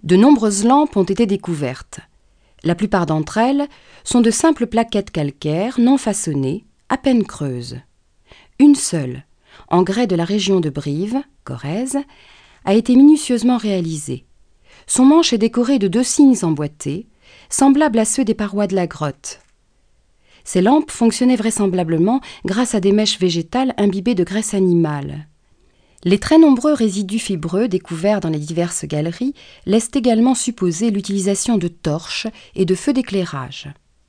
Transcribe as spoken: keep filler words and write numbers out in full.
De nombreuses lampes ont été découvertes. La plupart d'entre elles sont de simples plaquettes calcaires non façonnées, à peine creuses. Une seule, en grès de la région de Brive, Corrèze, a été minutieusement réalisée. Son manche est décoré de deux signes emboîtés, semblables à ceux des parois de la grotte. Ces lampes fonctionnaient vraisemblablement grâce à des mèches végétales imbibées de graisse animale. Les très nombreux résidus fibreux découverts dans les diverses galeries laissent également supposer l'utilisation de torches et de feux d'éclairage.